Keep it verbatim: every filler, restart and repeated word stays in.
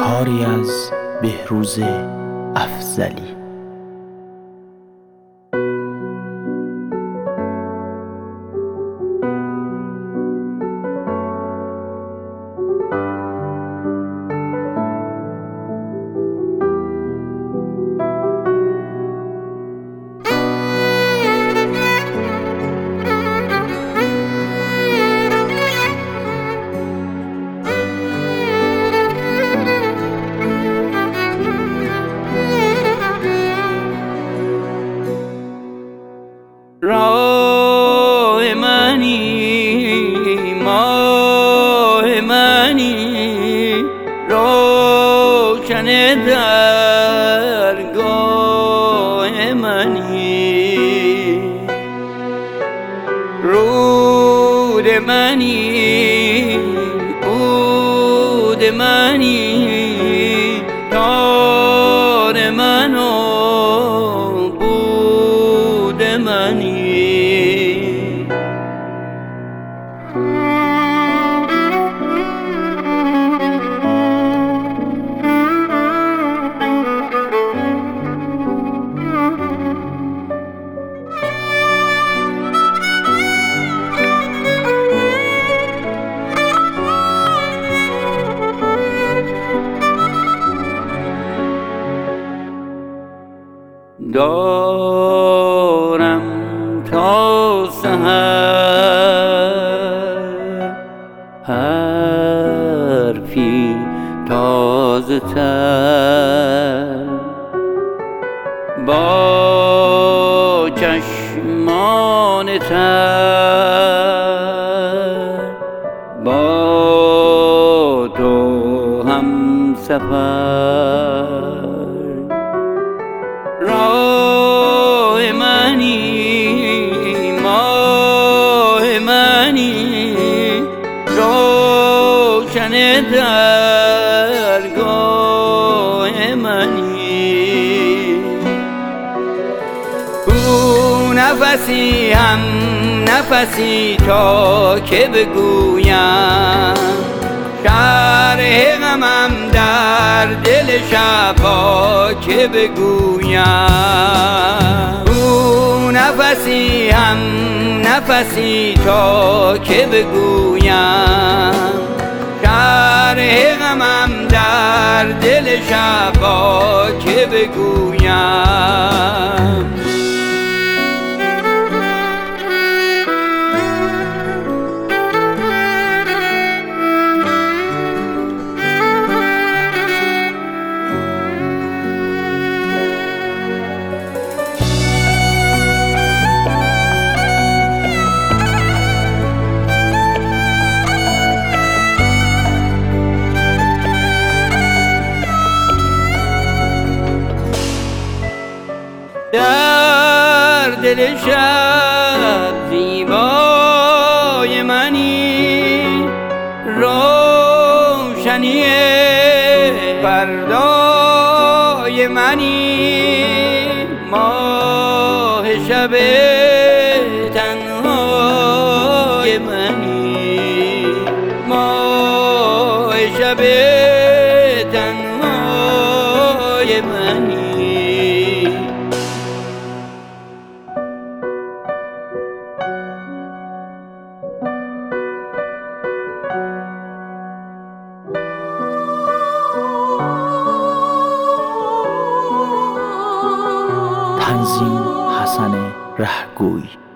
کاری از بهروز افضلی. راه منی ماه منی روشن درگاه منی رود منی عود منی تار من و بود منی دارم تا سحر حرفی تازه تر با چشمان تر با تو هم سفر. راه منی ماه منی روشن درگاه منی او نفسی هم نفسی تا که بگویم شرح غمم در دل شبا که بگویم. او نفسی هم نفسی تا که بگویم شرح غمم در دل شبا که بگویم. در دل شب زیبای منی روشنی فردای منی ماه شب تنهای منی ماه شب تنهای منی. تنظیم حسن رهگوی.